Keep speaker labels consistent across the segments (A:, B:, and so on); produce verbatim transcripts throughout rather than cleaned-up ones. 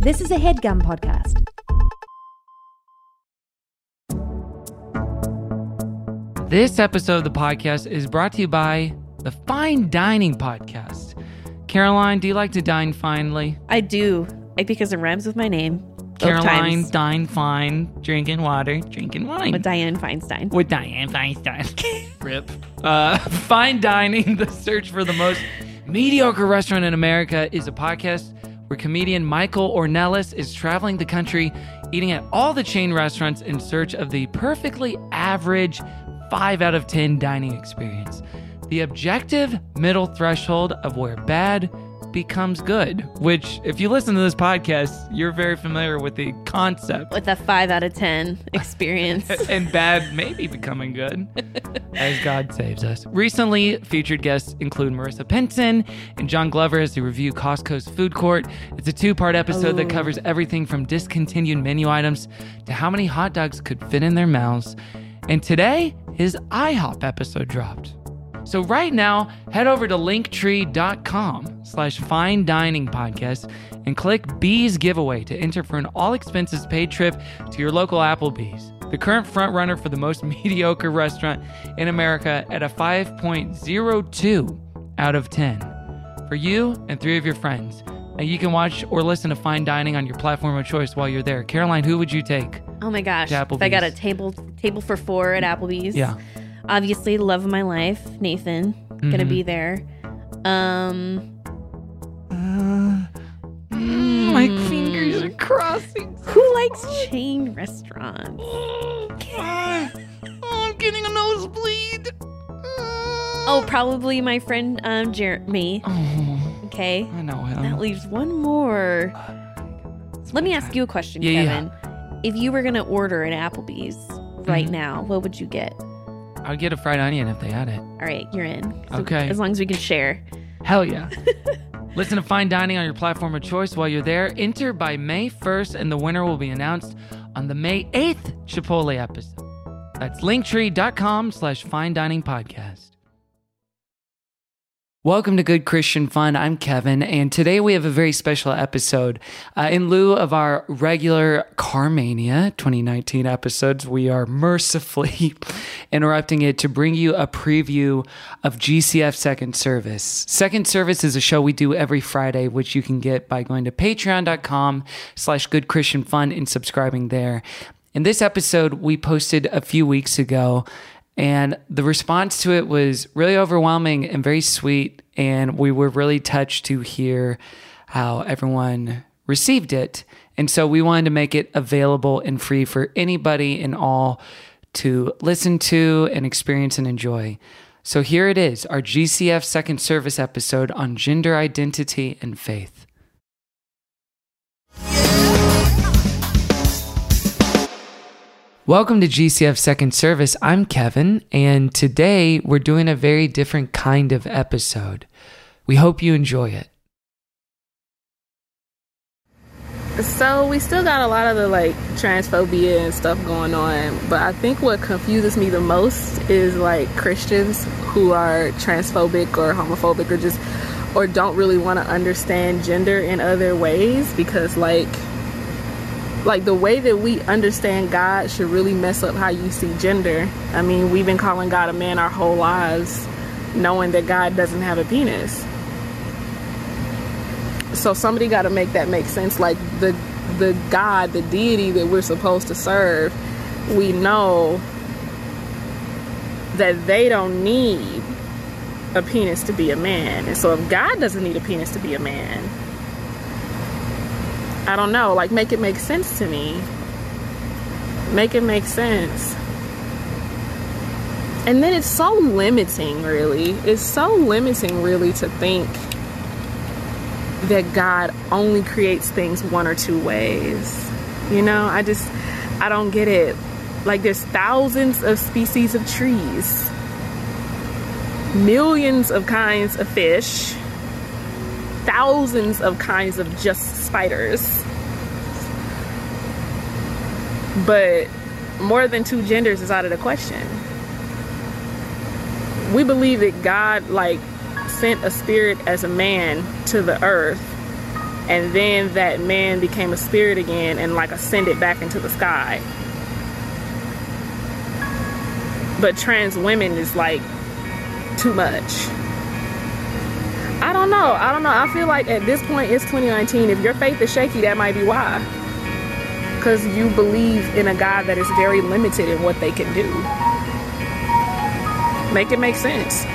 A: This is a HeadGum podcast.
B: This episode of the podcast is brought to you by the Fine Dining Podcast. Caroline, do you like to dine finely?
C: I do, because it rhymes with my name.
B: Caroline,
C: times.
B: dine fine, drinking water, drinking wine.
C: With Diane Feinstein.
B: With Diane Feinstein. Rip. Uh, Fine Dining, the search for the most mediocre restaurant in America, is a podcast where comedian Michael Ornelas is traveling the country, eating at all the chain restaurants in search of the perfectly average five out of ten dining experience. The objective middle threshold of where bad becomes good, which, if you listen to this podcast, you're very familiar with the concept.
C: With a five out of ten experience.
B: And bad maybe becoming good, as God saves us. Recently, featured guests include Marissa Pinson and John Glover as they review Costco's food court. It's a two-part episode
C: Ooh.
B: that covers everything from discontinued menu items to how many hot dogs could fit in their mouths. And today, his IHOP episode dropped. So right now, head over to linktree.com slash fine dining podcast and click Bees giveaway to enter for an all expenses paid trip to your local Applebee's, the current front runner for the most mediocre restaurant in America at a five point oh two out of ten. For you and three of your friends. Now you can watch or listen to Fine Dining on your platform of choice while you're there. Caroline, who would you take?
C: Oh my gosh.
B: To
C: If I got a table table for four at Applebee's.
B: Yeah.
C: Obviously, the love of my life, Nathan,
B: Mm-hmm.
C: gonna be there. Um,
B: Uh, mm, my fingers are crossing.
C: who likes chain restaurants?
B: Oh, I'm getting a nosebleed.
C: Oh, probably my friend um Jeremy.
B: Oh,
C: Okay.
B: I know him.
C: That leaves one more. Let me ask you a question,
B: Yeah,
C: Kevin. If you were gonna order an Applebee's right
B: Mhm.
C: now, what would you get?
B: I'd get a fried onion if they had it.
C: All right, you're in. So
B: Okay.
C: As long as we can share.
B: Hell yeah. Listen to Fine Dining on your platform of choice while you're there. Enter by May first, and the winner will be announced on the May eighth Chipotle episode. That's linktree.com slash fine dining podcast. Welcome to Good Christian Fun. I'm Kevin, and today we have a very special episode. Uh, in lieu of our regular Carmania twenty nineteen episodes, we are mercifully interrupting it to bring you a preview of G C F Second Service. Second Service is a show we do every Friday, which you can get by going to patreon.com slash Good Christian Fun and subscribing there. In this episode, we posted a few weeks ago, and the response to it was really overwhelming and very sweet. And we were really touched to hear how everyone received it. And so we wanted to make it available and free for anybody and all to listen to and experience and enjoy. So here it is, our G C F Second Service episode on gender identity and faith. Welcome to G C F Second Service. I'm Kevin, and today we're doing a very different kind of episode. We hope you enjoy it.
D: So we still got a lot of the like transphobia and stuff going on, but I think what confuses me the most is like Christians who are transphobic or homophobic or just or don't really want to understand gender in other ways, because like like the way that we understand God should really mess up how you see gender. I mean, we've been calling God a man our whole lives, knowing that God doesn't have a penis. So somebody got to make that make sense. Like the the God, the deity that we're supposed to serve, we know that they don't need a penis to be a man. And so if God doesn't need a penis to be a man, I don't know, like make it make sense to me. Make it make sense. And then it's so limiting, really. It's so limiting, really, to think that God only creates things one or two ways. You know, I just, I don't get it. Like there's thousands of species of trees, millions of kinds of fish, thousands of kinds of just spiders. But more than two genders is out of the question. We believe that God, like, sent a spirit as a man to the earth and then that man became a spirit again and like ascended back into the sky. But trans women is like too much. I don't know. I don't know. I feel like at this point it's twenty nineteen. If your faith is shaky, that might be why. Because you believe in a God that is very limited in what they can do. Make it make sense.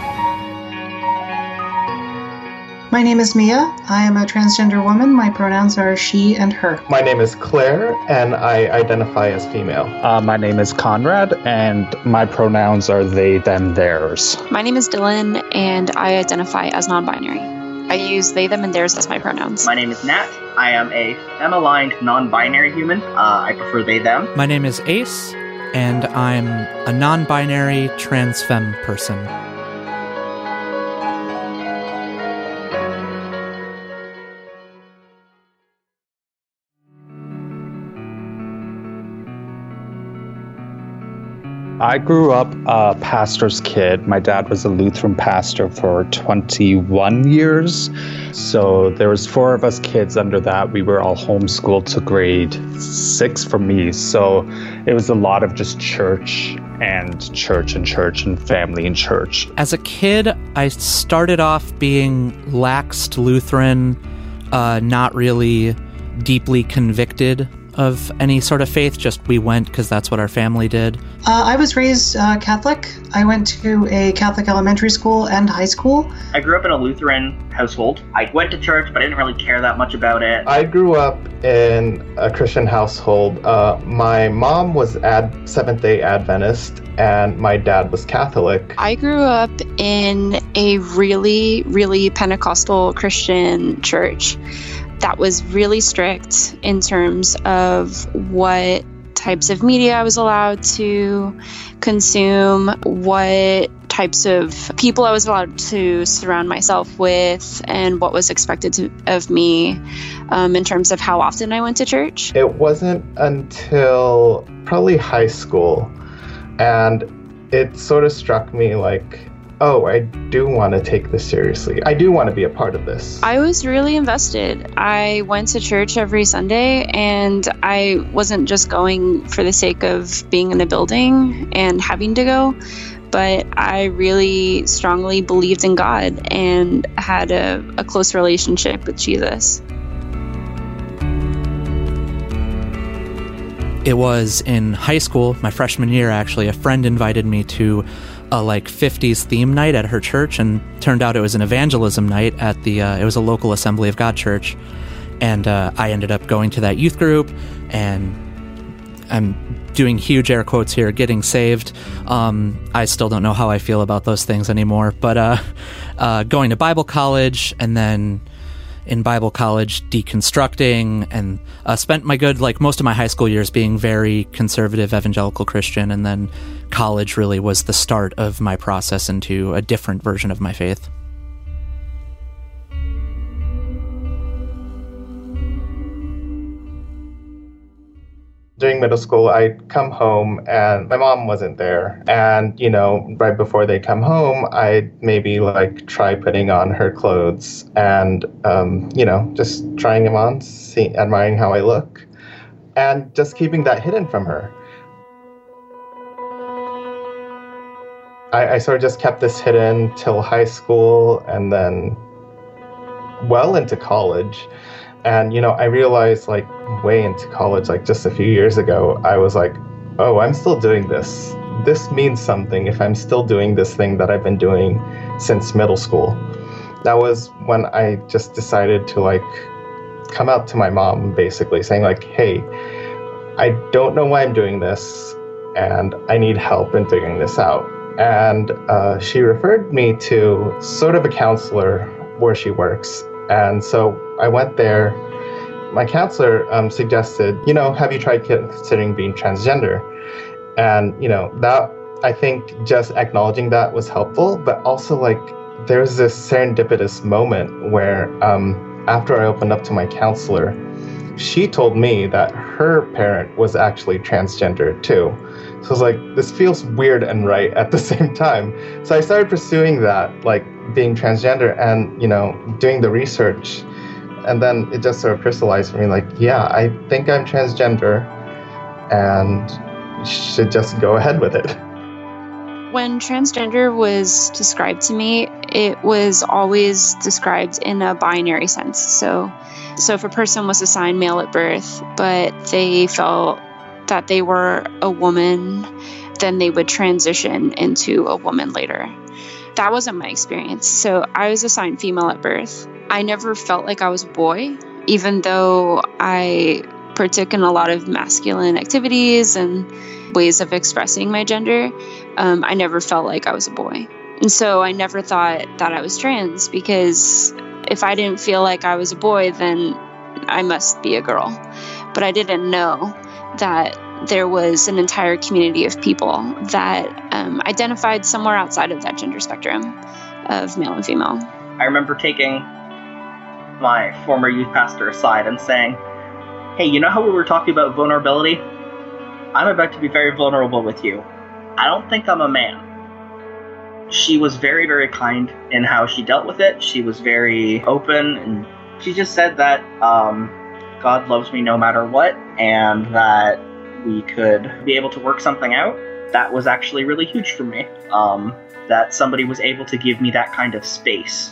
A: My name is Mia. I am a transgender woman. My pronouns are she and her.
E: My name is Claire, and I identify as female.
F: Uh, my name is Conrad, and my pronouns are they, them, theirs.
G: My name is Dylan, and I identify as non-binary. I use they, them, and theirs as my pronouns.
H: My name is Nat. I am a femme-aligned non-binary human. Uh, I prefer they, them.
I: My name is Ace, and I'm a non-binary trans femme person.
F: I grew up a pastor's kid. My dad was a Lutheran pastor for twenty-one years. So there was four of us kids under that. We were all homeschooled to grade six for me. So it was a lot of just church and church and church and family and church.
I: As a kid, I started off being laxed Lutheran, uh, not really deeply convicted of any sort of faith, just we went because that's what our family did.
A: Uh, I was raised uh, Catholic. I went to a Catholic elementary school and high school.
H: I grew up in a Lutheran household. I went to church, but I didn't really care that much about it.
E: I grew up in a Christian household. Uh, my mom was ad- Seventh-day Adventist, and my dad was Catholic.
G: I grew up in a really, really Pentecostal Christian church that was really strict in terms of what types of media I was allowed to consume, what types of people I was allowed to surround myself with, and what was expected to, of me um, in terms of how often I went to church.
E: It wasn't until probably high school, and it sort of struck me like, oh, I do want to take this seriously. I do want to be a part of this.
G: I was really invested. I went to church every Sunday, and I wasn't just going for the sake of being in the building and having to go, but I really strongly believed in God and had a, a close relationship with Jesus.
I: It was in high school, my freshman year actually, a friend invited me to a like fifties theme night at her church, and turned out it was an evangelism night at the, uh, it was a local Assembly of God church. And uh, I ended up going to that youth group, and I'm doing huge air quotes here, getting saved. Um, I still don't know how I feel about those things anymore, but uh, uh, going to Bible college, and then in Bible college deconstructing, and uh, spent my good, like most of my high school years being very conservative evangelical Christian, and then college really was the start of my process into a different version of my faith.
E: During middle school, I'd come home and my mom wasn't there. And, you know, right before they come home, I'd maybe like try putting on her clothes and, um, you know, just trying them on, see, admiring how I look, and just keeping that hidden from her. I, I sort of just kept this hidden till high school, and then well into college. And, you know, I realized like way into college, like just a few years ago, I was like, oh, I'm still doing this. This means something if I'm still doing this thing that I've been doing since middle school. That was when I just decided to like come out to my mom, basically saying like, hey, I don't know why I'm doing this, and I need help in figuring this out. And uh, she referred me to sort of a counselor where she works. And so I went there. My counselor um, suggested, you know, have you tried considering being transgender? And, you know, that, I think just acknowledging that was helpful, but also like there's this serendipitous moment where um, after I opened up to my counselor, she told me that her parent was actually transgender too. So I was like, this feels weird and right at the same time. So I started pursuing that, like being transgender, and, you know, doing the research And then it just sort of crystallized for me, like, yeah, I think I'm transgender and should just go ahead with it.
G: When transgender was described to me, it was always described in a binary sense. So, so if a person was assigned male at birth, but they felt that they were a woman, then they would transition into a woman later. That wasn't my experience. So I was assigned female at birth. I never felt like I was a boy, even though I partook in a lot of masculine activities and ways of expressing my gender. Um, I never felt like I was a boy. And so I never thought that I was trans, because if I didn't feel like I was a boy, then I must be a girl. But I didn't know that there was an entire community of people that um, identified somewhere outside of that gender spectrum of male and female.
H: I remember taking my former youth pastor aside and saying, hey, you know how we were talking about vulnerability? I'm about to be very vulnerable with you. I don't think I'm a man. She was very, very kind in how she dealt with it. She was very open, and she just said that um, God loves me no matter what, and that we could be able to work something out. That was actually really huge for me. Um, that somebody was able to give me that kind of space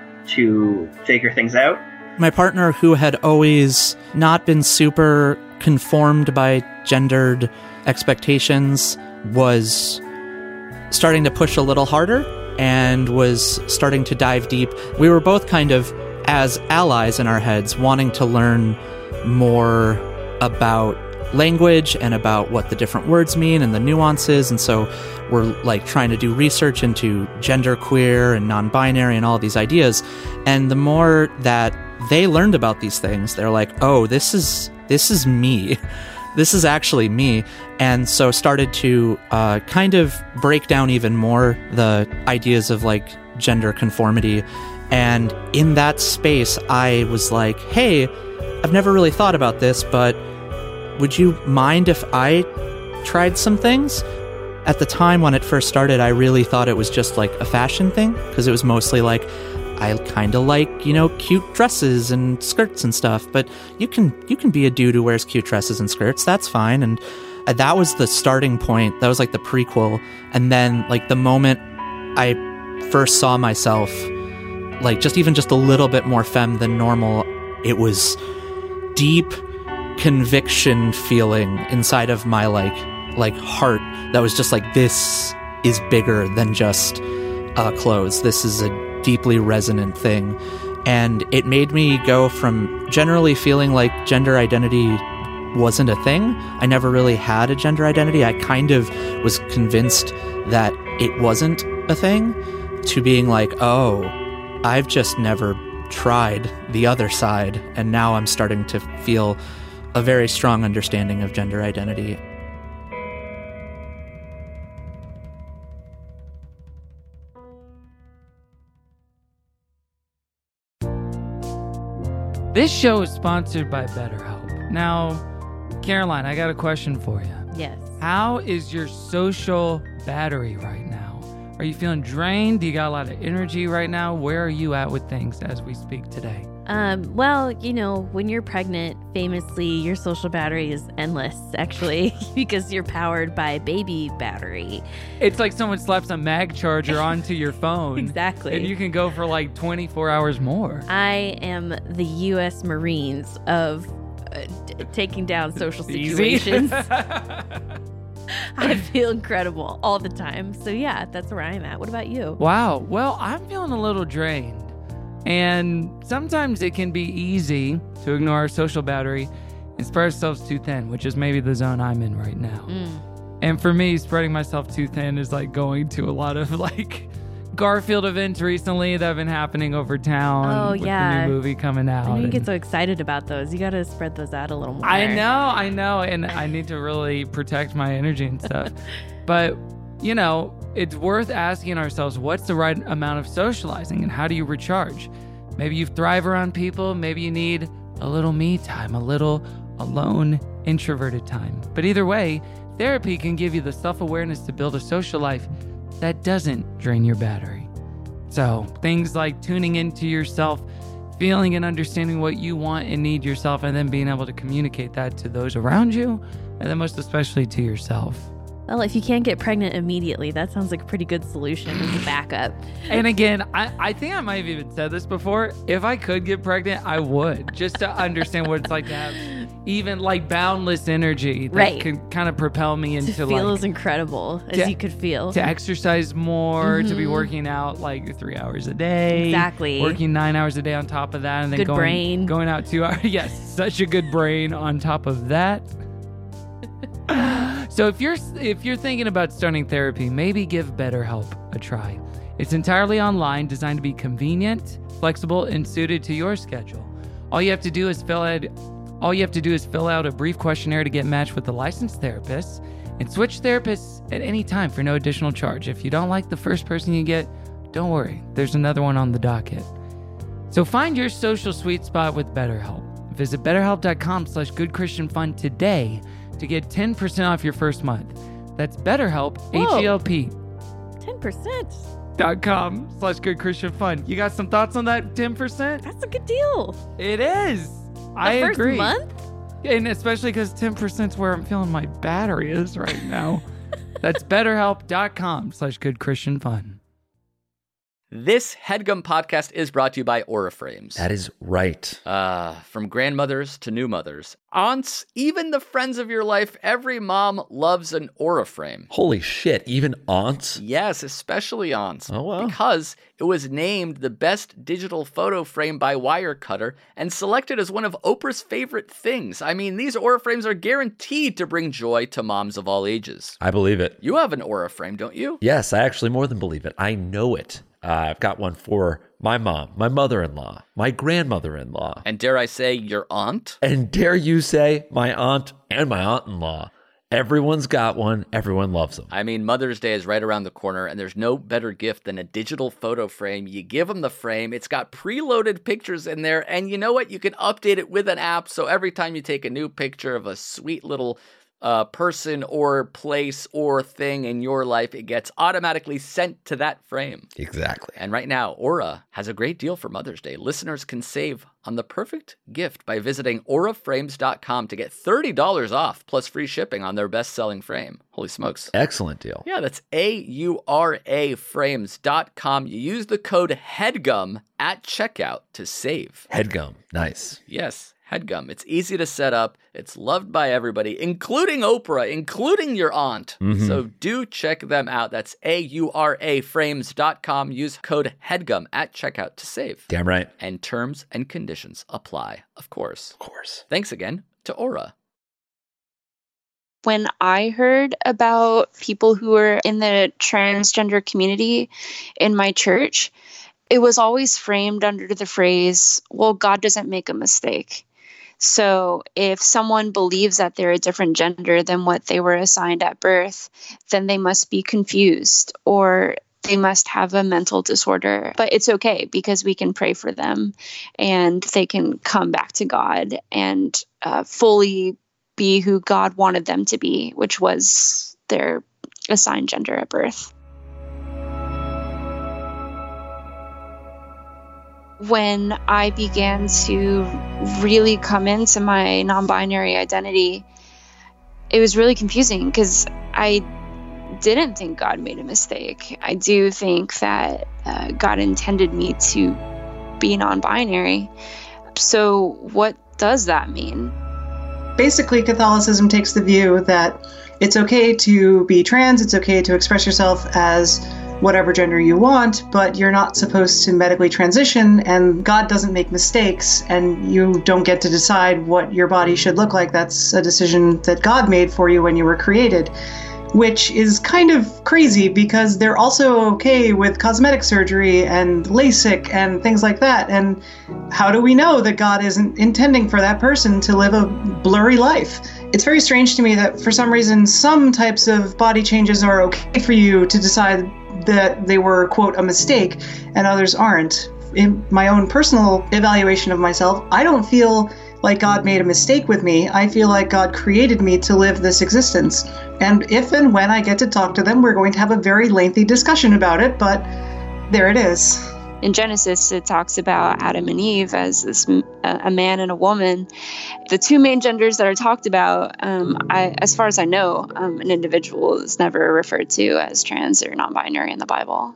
H: to figure things out.
I: My partner, who had always not been super conformed by gendered expectations, was starting to push a little harder and was starting to dive deep. We were both kind of, as allies in our heads, wanting to learn more about language and about what the different words mean and the nuances. And so we're like trying to do research into genderqueer and non-binary and all of these ideas. And the more that they learned about these things, they're like, oh, this is this is me. This is actually me. And so started to uh, kind of break down even more the ideas of like gender conformity. And in that space, I was like, hey, I've never really thought about this, but would you mind if I tried some things? At the time when it first started, I really thought it was just like a fashion thing, because it was mostly like, I kind of like, you know, cute dresses and skirts and stuff, but you can you can be a dude who wears cute dresses and skirts, that's fine. And that was the starting point. That was like the prequel. And then like the moment I first saw myself, like just even just a little bit more femme than normal, it was deep conviction feeling inside of my like like heart that was just like, this is bigger than just uh, clothes. This is a deeply resonant thing. And it made me go from generally feeling like gender identity wasn't a thing. I never really had a gender identity. I kind of was convinced that it wasn't a thing, to being like, oh, I've just never tried the other side. And now I'm starting to feel a very strong understanding of gender identity.
B: This show is sponsored by BetterHelp. Now, Caroline, I got a question for you.
C: Yes.
B: How is your social battery right now? Are you feeling drained? Do you got a lot of energy right now? Where are you at with things as we speak today?
C: Um, well, you know, when you're pregnant, famously, your social battery is endless, actually, because you're powered by baby battery.
B: It's like someone slaps a mag charger onto your phone.
C: Exactly.
B: And you can go for like twenty-four hours more.
C: I am the U S Marines of uh, d- taking down social situations. I feel incredible all the time. So yeah, that's where I'm at. What about you?
B: Wow. Well, I'm feeling a little drained. And sometimes it can be easy to ignore our social battery and spread ourselves too thin, which is maybe the zone I'm in right now. Mm. And for me, spreading myself too thin is like going to a lot of like Garfield events recently that have been happening over town.
C: Oh,
B: with
C: yeah.
B: the new movie coming out.
C: I know you
B: and
C: get so excited about those. You got to spread those out a little more.
B: I know, I know. And I need to really protect my energy and stuff. But, you know, it's worth asking ourselves, what's the right amount of socializing and how do you recharge? Maybe you thrive around people. Maybe you need a little me time, a little alone, introverted time. But either way, therapy can give you the self-awareness to build a social life that doesn't drain your battery. So things like tuning into yourself, feeling and understanding what you want and need yourself, and then being able to communicate that to those around you, and then most especially to yourself.
C: Well, if you can't get pregnant immediately, that sounds like a pretty good solution as a backup.
B: And again, I, I think I might have even said this before. If I could get pregnant, I would, just to understand what it's like to have even like boundless energy that
C: right.
B: can kind of propel me into
C: to feel
B: like,
C: as incredible as
B: to,
C: you could feel.
B: To exercise more,
C: mm-hmm.
B: to be working out like three hours a day.
C: Exactly.
B: Working nine hours a day on top of that. And then
C: good
B: going,
C: brain.
B: going out two hours. Yes, such a good brain on top of that. So if you're if you're thinking about starting therapy, maybe give BetterHelp a try. It's entirely online, designed to be convenient, flexible, and suited to your schedule. All you have to do is fill out all you have to do is fill out a brief questionnaire to get matched with a licensed therapist, and switch therapists at any time for no additional charge. If you don't like the first person you get, don't worry, there's another one on the docket. So find your social sweet spot with BetterHelp. Visit betterhelp.com slash goodchristianfun today to get ten percent off your first month. That's BetterHelp,
C: Whoa.
B: H E L P.
C: ten percent.
B: Dot com slash good Christian fun. You got some thoughts on that ten percent?
C: That's a good deal.
B: It is.
C: The
B: I
C: first
B: agree.
C: month?
B: And especially because ten percent is where I'm feeling my battery is right now. That's betterhelp.com slash good Christian fun.
J: This HeadGum podcast is brought to you by Auraframes.
K: That is right.
J: Uh, from grandmothers to new mothers, aunts, even the friends of your life, every mom loves an Auraframe.
K: Holy shit, even aunts?
J: Yes, especially aunts.
K: Oh, wow.
J: Because it was named the best digital photo frame by Wirecutter and selected as one of Oprah's favorite things. I mean, these Auraframes are guaranteed to bring joy to moms of all ages.
K: I believe it.
J: You have an Auraframe, don't you?
K: Yes, I actually more than believe it. I know it. Uh, I've got one for my mom, my mother-in-law, my grandmother-in-law.
J: And dare I say, your aunt?
K: And dare you say, my aunt and my aunt-in-law. Everyone's got one. Everyone loves them.
J: I mean, Mother's Day is right around the corner, and there's no better gift than a digital photo frame. You give them the frame. It's got preloaded pictures in there, and you know what? You can update it with an app, so every time you take a new picture of a sweet little uh, person or place or thing in your life, it gets automatically sent to that frame.
K: Exactly.
J: And right now, Aura has a great deal for Mother's Day. Listeners can save on the perfect gift by visiting aura frames dot com to get thirty dollars off plus free shipping on their best-selling frame. Holy smokes.
K: Excellent deal.
J: Yeah, that's A U R A frames dot com. You use the code HEADGUM at checkout to save.
K: HeadGum. Nice.
J: Yes. HeadGum. It's easy to set up. It's loved by everybody, including Oprah, including your aunt.
K: Mm-hmm.
J: So do check them out. That's A U R A frames dot com. Use code HEADGUM at checkout to save.
K: Damn right.
J: And terms and conditions apply, of course.
K: Of course.
J: Thanks again to Aura.
G: When I heard about people who were in the transgender community in my church, it was always framed under the phrase, well, God doesn't make a mistake. So if someone believes that they're a different gender than what they were assigned at birth, then they must be confused or they must have a mental disorder. But it's okay because we can pray for them and they can come back to God and uh, fully be who God wanted them to be, which was their assigned gender at birth. When I began to really come into my non-binary identity, it was really confusing because I didn't think God made a mistake. I do think that uh, God intended me to be non-binary. So what does that mean?
A: Basically, Catholicism takes the view that it's okay to be trans, it's okay to express yourself as whatever gender you want, but you're not supposed to medically transition, and God doesn't make mistakes, and you don't get to decide what your body should look like. That's a decision that God made for you when you were created, which is kind of crazy because they're also okay with cosmetic surgery and LASIK and things like that. And how do we know that God isn't intending for that person to live a blurry life? It's very strange to me that for some reason, some types of body changes are okay for you to decide that they were, quote, a mistake, and others aren't. In my own personal evaluation of myself, I don't feel like God made a mistake with me. I feel like God created me to live this existence. And if and when I get to talk to them, we're going to have a very lengthy discussion about it, but there it is.
G: In Genesis, it talks about Adam and Eve as this a man and a woman. The two main genders that are talked about, um, I, as far as I know, um, an individual is never referred to as trans or non-binary in the Bible.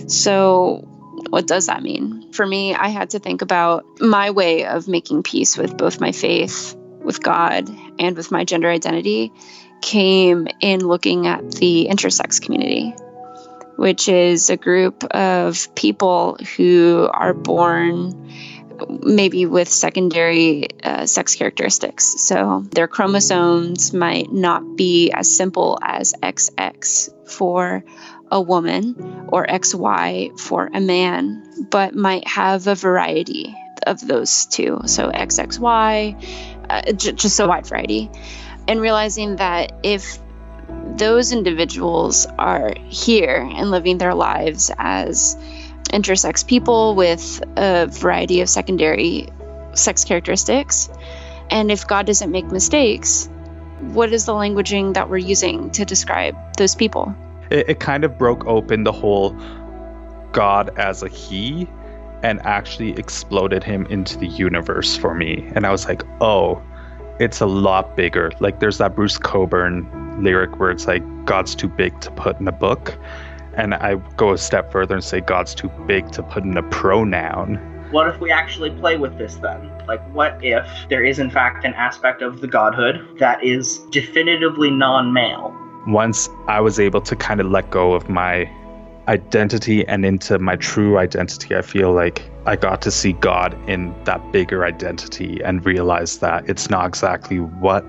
G: So what does that mean? For me, I had to think about my way of making peace with both my faith, with God, and with my gender identity came in looking at the intersex community, which is a group of people who are born maybe with secondary uh, sex characteristics. So their chromosomes might not be as simple as X X for a woman or X Y for a man, but might have a variety of those two. So X X Y, uh, j- just a wide variety. And realizing that if those individuals are here and living their lives as intersex people with a variety of secondary sex characteristics, and if God doesn't make mistakes, what is the languaging that we're using to describe those people?
F: It, it kind of broke open the whole God as a he and actually exploded him into the universe for me. And I was like, oh, it's a lot bigger. Like there's that Bruce Cockburn lyric where it's like, God's too big to put in a book. And I go a step further and say God's too big to put in a pronoun.
H: What if we actually play with this then? Like, what if there is in fact an aspect of the godhood that is definitively non-male?
F: Once I was able to kind of let go of my identity and into my true identity, I feel like I got to see God in that bigger identity and realize that it's not exactly what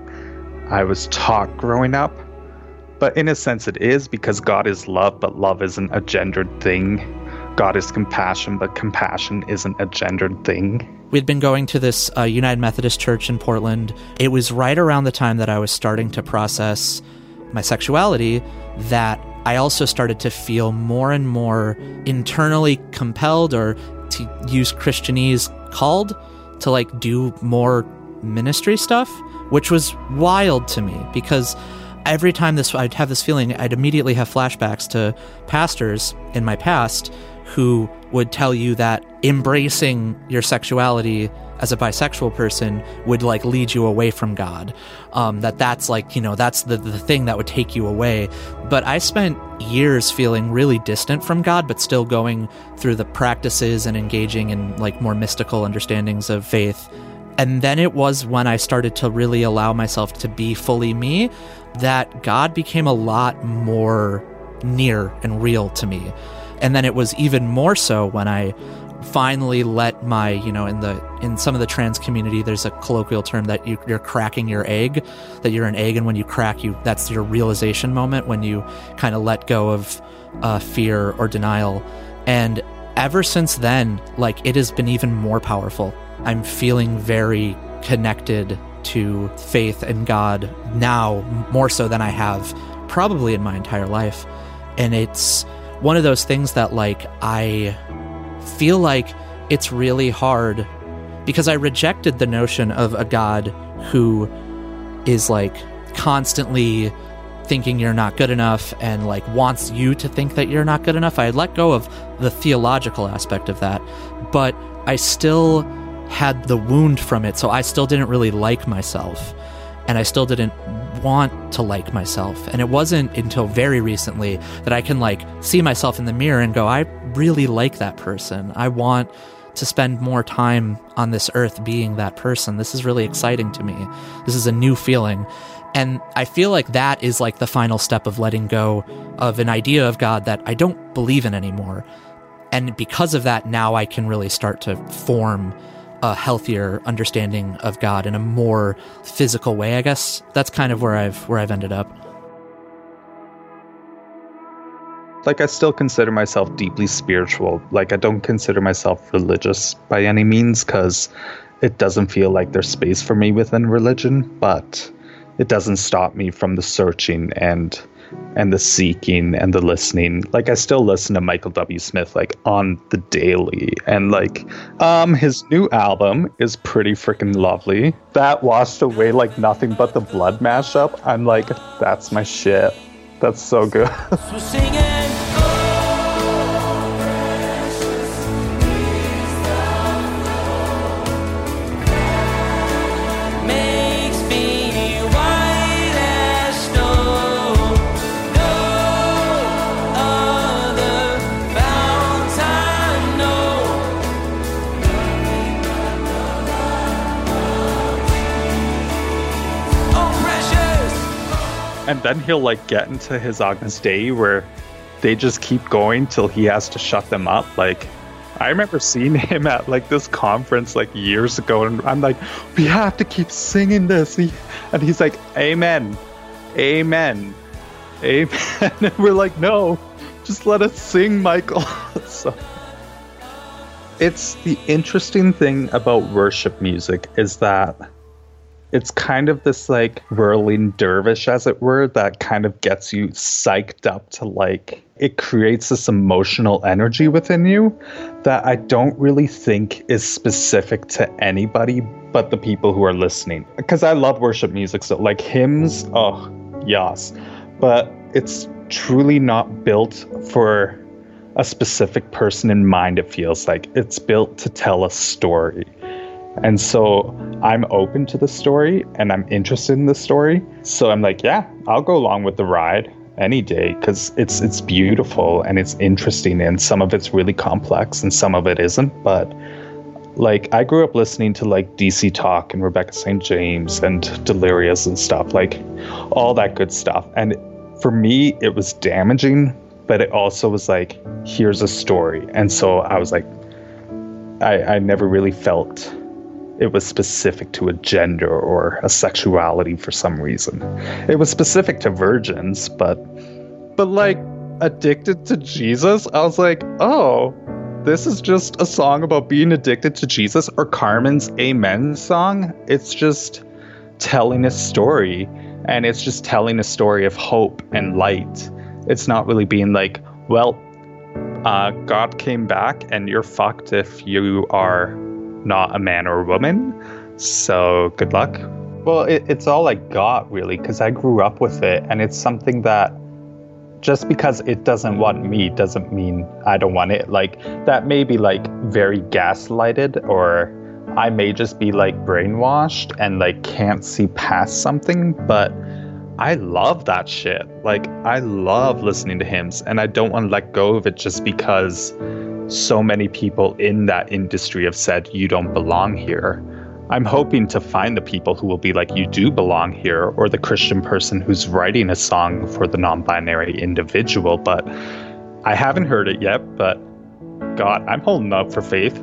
F: I was taught growing up. But in a sense it is, because God is love, but love isn't a gendered thing. God is compassion, but compassion isn't a gendered thing.
I: We'd been going to this uh, United Methodist Church in Portland. It was right around the time that I was starting to process my sexuality that I also started to feel more and more internally compelled, or to use Christianese, called to like do more ministry stuff, which was wild to me because every time this I'd have this feeling, I'd immediately have flashbacks to pastors in my past who would tell you that embracing your sexuality as a bisexual person would like lead you away from God. Um, that that's like, you know, that's the, the thing that would take you away. But I spent years feeling really distant from God, but still going through the practices and engaging in like more mystical understandings of faith. And then it was when I started to really allow myself to be fully me that God became a lot more near and real to me. And then it was even more so when I finally let my, you know, in the in some of the trans community, there's a colloquial term that you, you're cracking your egg, that you're an egg, and when you crack, you that's your realization moment, when you kind of let go of uh, fear or denial. And ever since then, like, it has been even more powerful. I'm feeling very connected to faith and God now, more so than I have probably in my entire life. And it's one of those things that, like, I feel like it's really hard because I rejected the notion of a God who is, like, constantly thinking you're not good enough and, like, wants you to think that you're not good enough. I let go of the theological aspect of that, but I still had the wound from it, so I still didn't really like myself, and I still didn't want to like myself. And it wasn't until very recently that I can, like, see myself in the mirror and go, I really like that person. I want to spend more time on this earth being that person. This is really exciting to me. This is a new feeling. And I feel like that is like the final step of letting go of an idea of God that I don't believe in anymore. And because of that, now I can really start to form a healthier understanding of God in a more physical way, I guess. That's kind of where I've where I've ended up.
F: Like, I still consider myself deeply spiritual. Like, I don't consider myself religious by any means, because it doesn't feel like there's space for me within religion, but it doesn't stop me from the searching and and the seeking and the listening. Like, I still listen to Michael W. Smith, like, on the daily, and, like, um his new album is pretty freaking lovely. That Washed Away Like Nothing But the Blood mashup, I'm like, that's my shit. That's so good.
L: So singing, oh, precious
F: And then he'll like get into his Agnus Dei where they just keep going till he has to shut them up. Like, I remember seeing him at like this conference like years ago, and I'm like, we have to keep singing this. And he's like, amen, amen, amen. And we're like, no, just let us sing, Michael. So it's the interesting thing about worship music is that it's kind of this like whirling dervish, as it were, that kind of gets you psyched up to like, it creates this emotional energy within you that I don't really think is specific to anybody but the people who are listening. Because I love worship music, so like hymns, oh, yes. But it's truly not built for a specific person in mind, it feels like. It's built to tell a story. And so I'm open to the story and I'm interested in the story. So I'm like, yeah, I'll go along with the ride any day because it's it's beautiful and it's interesting, and some of it's really complex and some of it isn't. But like, I grew up listening to like D C Talk and Rebecca Saint James and Delirious and stuff, like all that good stuff. And for me, it was damaging, but it also was like, here's a story. And so I was like, I, I never really felt it was specific to a gender or a sexuality for some reason. It was specific to virgins, but but like Addicted to Jesus, I was like, oh, this is just a song about being addicted to Jesus. Or Carmen's Amen song, it's just telling a story, and it's just telling a story of hope and light. It's not really being like, well, uh, God came back and you're fucked if you are not a man or a woman, so good luck. Well, it, it's all I got, really, because I grew up with it, and it's something that just because it doesn't want me doesn't mean I don't want it. Like, that may be like very gaslighted, or I may just be like brainwashed and like can't see past something, but I love that shit. Like, I love listening to hymns, and I don't want to let go of it just because so many people in that industry have said you don't belong here. I'm hoping to find the people who will be like, you do belong here, or the Christian person who's writing a song for the non-binary individual, but I haven't heard it yet. But God, I'm holding up for faith.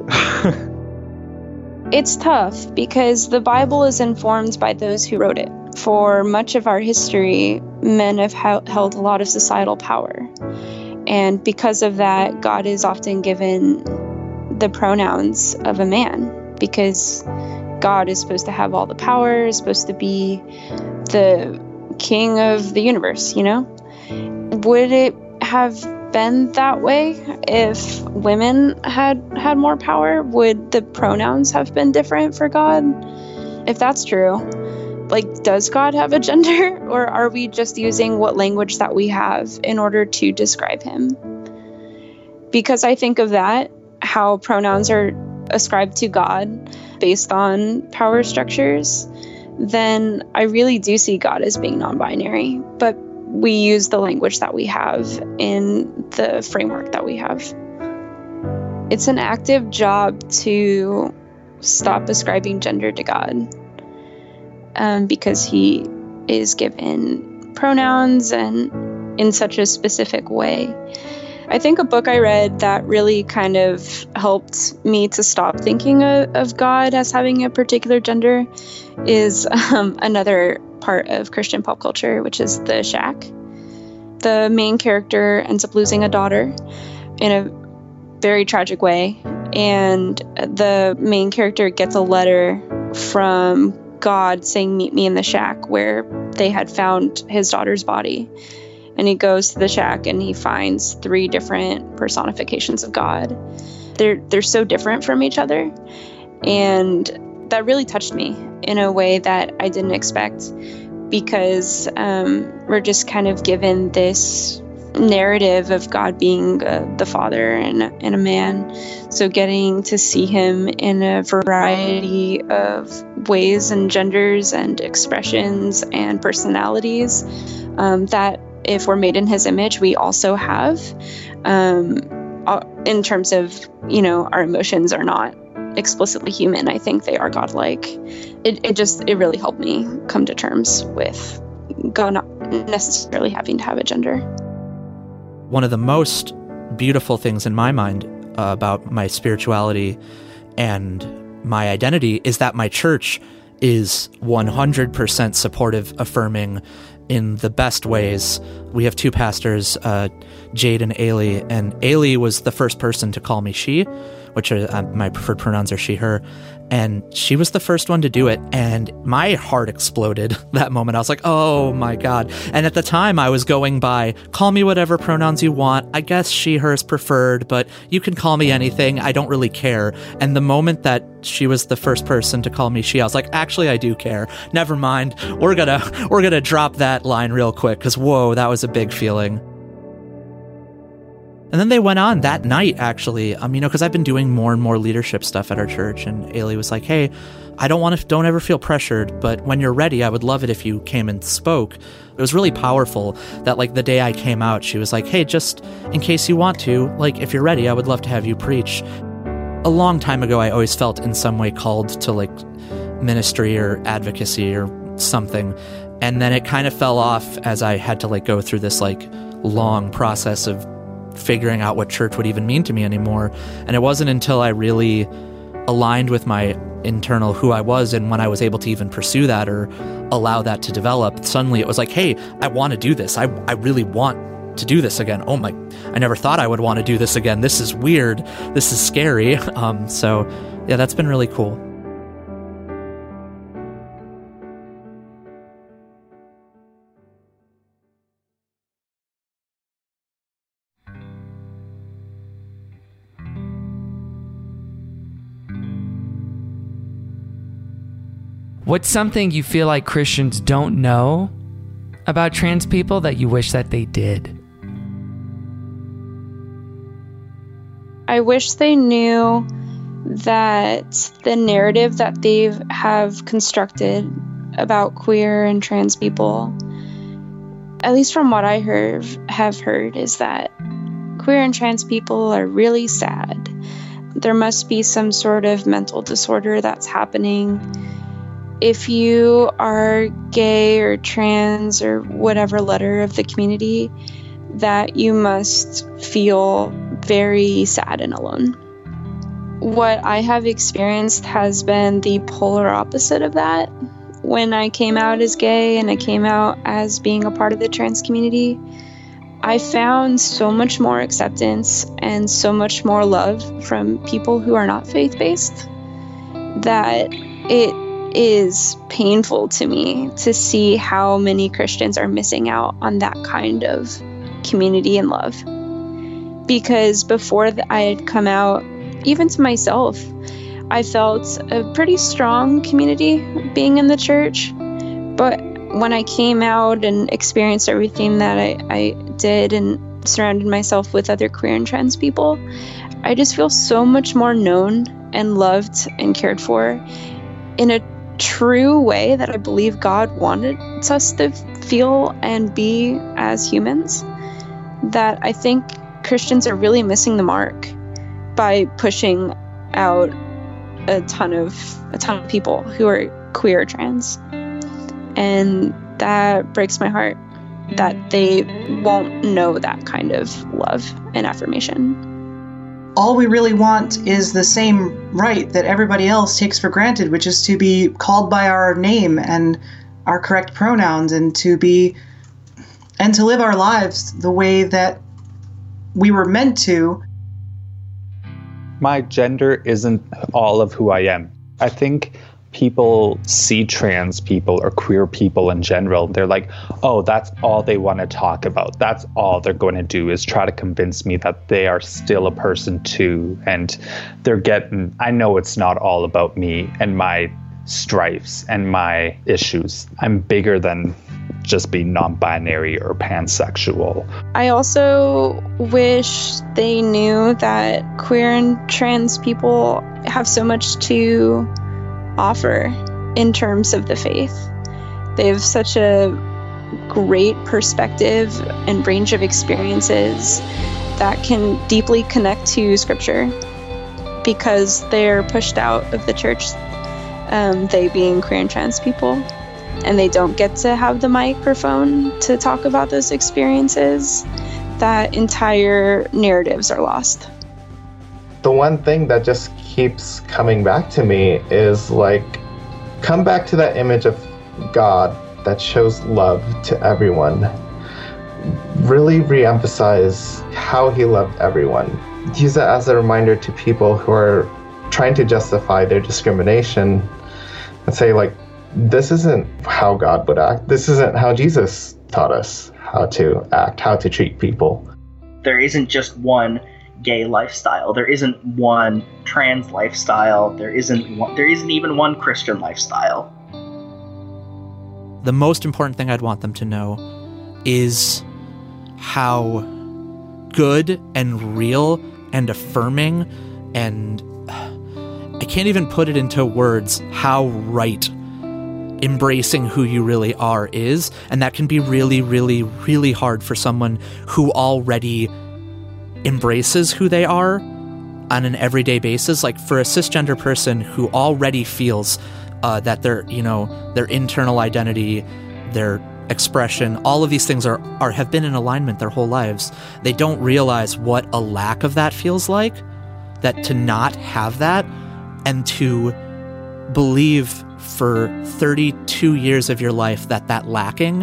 G: It's tough because the Bible is informed by those who wrote it. For much of our history, men have held a lot of societal power. And because of that, God is often given the pronouns of a man, because God is supposed to have all the power, is supposed to be the king of the universe, you know? Would it have been that way if women had had more power? Would the pronouns have been different for God? If that's true, like, does God have a gender, or are we just using what language that we have in order to describe him? Because I think of that, how pronouns are ascribed to God based on power structures, then I really do see God as being non-binary, but we use the language that we have in the framework that we have. It's an active job to stop ascribing gender to God. Um, because he is given pronouns and in such a specific way. I think a book I read that really kind of helped me to stop thinking of, of God as having a particular gender is um, another part of Christian pop culture, which is The Shack. The main character ends up losing a daughter in a very tragic way, and the main character gets a letter from God saying, meet me in the shack, where they had found his daughter's body. And he goes to the shack and he finds three different personifications of God. They're they're so different from each other. And that really touched me in a way that I didn't expect, because um, we're just kind of given this narrative of God being uh, the father and, and a man. So getting to see him in a variety of ways and genders and expressions and personalities um, that, if we're made in his image, we also have, um, in terms of, you know, our emotions are not explicitly human. I think they are godlike. It, it just, it really helped me come to terms with God not, necessarily having to have a gender.
I: One of the most beautiful things in my mind uh, about my spirituality and my identity is that my church is one hundred percent supportive, affirming in the best ways. We have two pastors, uh, Jade and Ailey, and Ailey was the first person to call me she, which are, uh, my preferred pronouns are she, her. And she was the first one to do it. And my heart exploded that moment. I was like, oh my God. And at the time I was going by, call me whatever pronouns you want. I guess she, her is preferred, but you can call me anything. I don't really care. And the moment that she was the first person to call me she, I was like, actually, I do care. Never mind. We're gonna, we're gonna drop that line real quick. Cause whoa, that was a big feeling. And then they went on that night, actually, um, you know, because I've been doing more and more leadership stuff at our church. And Ailey was like, hey, I don't want to, don't ever feel pressured, but when you're ready, I would love it if you came and spoke. It was really powerful that, like, the day I came out, she was like, hey, just in case you want to, like, if you're ready, I would love to have you preach. A long time ago, I always felt in some way called to, like, ministry or advocacy or something. And then it kind of fell off as I had to, like, go through this, like, long process of figuring out what church would even mean to me anymore. And it wasn't until I really aligned with my internal who I was, and when I was able to even pursue that or allow that to develop, suddenly it was like, hey, I want to do this. I, I really want to do this again. Oh my, I never thought I would want to do this again. This is weird. This is scary. Um, so yeah, that's been really cool.
B: What's something you feel like Christians don't know about trans people that you wish that they did?
G: I wish they knew that the narrative that they have constructed about queer and trans people, at least from what I heard, have heard, is that queer and trans people are really sad. There must be some sort of mental disorder that's happening. If you are gay or trans or whatever letter of the community, that you must feel very sad and alone. What I have experienced has been the polar opposite of that. When I came out as gay and I came out as being a part of the trans community, I found so much more acceptance and so much more love from people who are not faith-based that it is painful to me to see how many Christians are missing out on that kind of community and love. Because before I had come out, even to myself, I felt a pretty strong community being in the church. But when I came out and experienced everything that I, I did and surrounded myself with other queer and trans people, I just feel so much more known and loved and cared for in a true way that I believe God wanted us to feel and be as humans, that I think Christians are really missing the mark by pushing out a ton of a ton of people who are queer or trans. And that breaks my heart that they won't know that kind of love and affirmation.
A: All we really want is the same right that everybody else takes for granted, which is to be called by our name and our correct pronouns, and to be and to live our lives the way that we were meant to.
F: My gender isn't all of who I am. I think people see trans people or queer people in general, they're like, oh, that's all they want to talk about. That's all they're going to do is try to convince me that they are still a person too. And they're getting, I know it's not all about me and my strifes and my issues. I'm bigger than just being non-binary or pansexual.
G: I also wish they knew that queer and trans people have so much to offer in terms of the faith. They have such a great perspective and range of experiences that can deeply connect to Scripture because they're pushed out of the church, um, they being queer and trans people. and they don't get to have the microphone to talk about those experiences, that entire narratives are lost.
E: The one thing that just keeps coming back to me is like, come back to that image of God that shows love to everyone. Really re-emphasize how he loved everyone. Use it as a reminder to people who are trying to justify their discrimination and say, like, this isn't how God would act. This isn't how Jesus taught us how to act, how to treat people.
H: There isn't just one gay lifestyle. There isn't one trans lifestyle. There isn't one, there isn't even one Christian lifestyle.
I: The most important thing I'd want them to know is how good and real and affirming, and I can't even put it into words how right embracing who you really are is. And that can be really, really, really hard for someone who already embraces who they are on an everyday basis. Like for a cisgender person who already feels uh, that their, you know, their internal identity, their expression, all of these things are, are have been in alignment their whole lives. They don't realize what a lack of that feels like, that to not have that and to believe for thirty-two years of your life that that lacking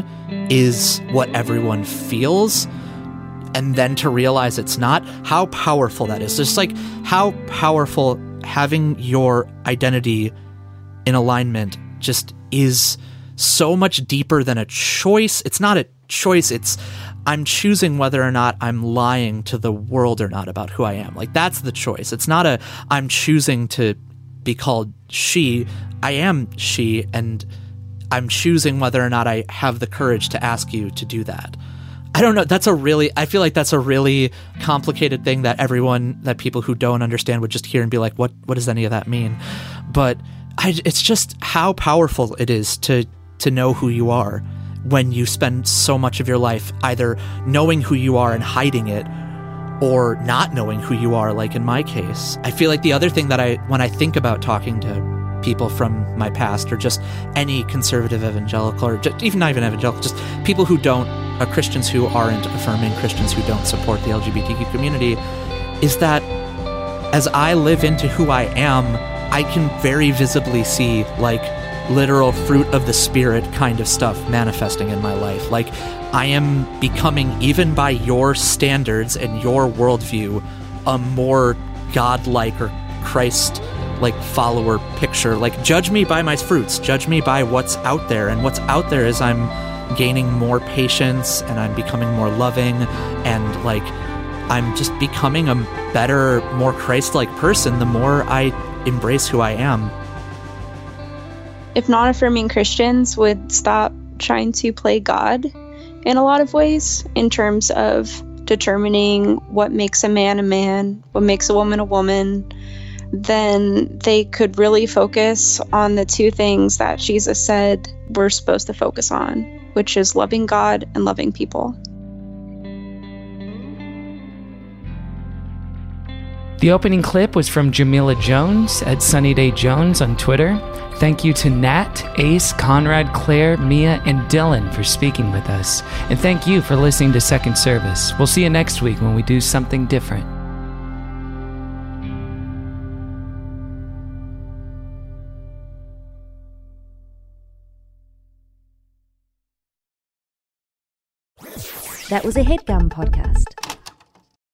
I: is what everyone feels, and then to realize it's not, how powerful that is. Just like how powerful having your identity in alignment just is so much deeper than a choice. It's not a choice. It's I'm choosing whether or not I'm lying to the world or not about who I am. Like that's the choice. It's not a I'm choosing to be called she. I am she, and I'm choosing whether or not I have the courage to ask you to do that. I don't know. That's a really, I feel like that's a really complicated thing that everyone, that people who don't understand would just hear and be like, what, what does any of that mean? But I, it's just how powerful it is to, to know who you are when you spend so much of your life either knowing who you are and hiding it, or not knowing who you are, like in my case. I feel like the other thing that I, when I think about talking to people from my past, or just any conservative evangelical, or just, even not even evangelical, just people who don't, uh, Christians who aren't affirming, Christians who don't support the L G B T Q community, is that as I live into who I am, I can very visibly see like literal fruit of the spirit kind of stuff manifesting in my life. Like I am becoming, even by your standards and your worldview, a more godlike or Christ like follower picture. Like judge me by my fruits, judge me by what's out there, and what's out there is I'm gaining more patience and I'm becoming more loving, and like I'm just becoming a better, more Christ-like person the more I embrace who I am.
G: If non-affirming Christians would stop trying to play God in a lot of ways, in terms of determining what makes a man a man, what makes a woman a woman, then they could really focus on the two things that Jesus said we're supposed to focus on, which is loving God and loving people.
B: The opening clip was from Jamila Jones at Sunny Day Jones on Twitter. Thank you to Nat, Ace, Conrad, Claire, Mia, and Dylan for speaking with us. And thank you for listening to Second Service. We'll see you next week when we do something different.
L: That was a HeadGum podcast.